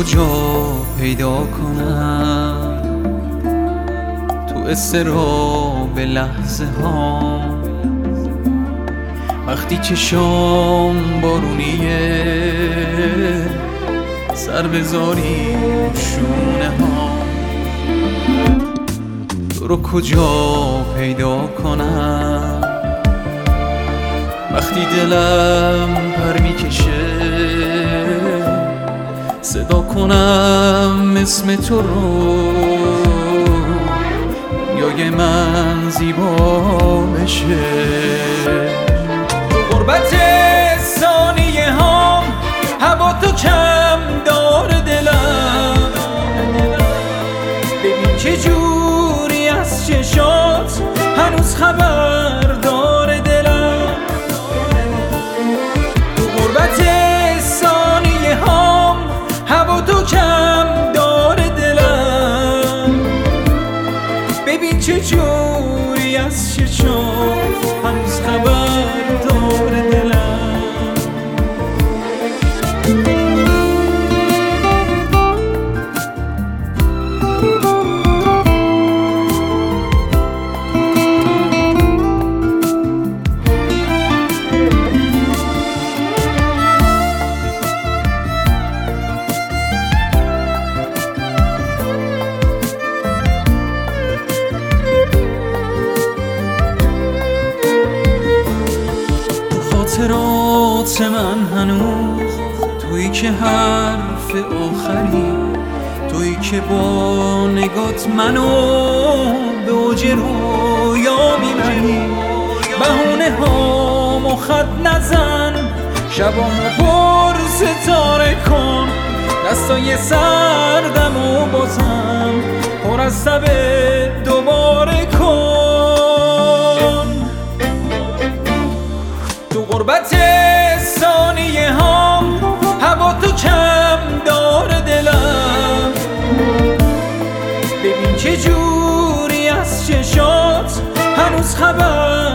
کجا پیدا کنم تو اضطراب لحظه ها، وقتی چشام بارونیه سر بذاری شونه ها. تو رو کجا پیدا کنم وقتی دلم پر میکشه صدا کنم اسم تو رو، دنیای من زیبا بشه. تو غربت ثانیه هام هوا تو کم داره دلم، ببین چه جوری از چشات هنوز خبر داره دلم. تو غربت ثانیه هام هوا تو کم داره دلم، ببین چه جوری از چشات هنوز خبر داره دلم. خاطرات من هنوز تویی که حرف آخری، تویی که با نگات منو به اوج رویا میبری. بهونه هامو خط نزن، شبامو پر ستاره کن، دستای سردمو بازم پر از تب دوباره کن. تو غربت ثانیه هام هوا تو کم داره دلم، ببین چه جوری از چشات هنوز خبر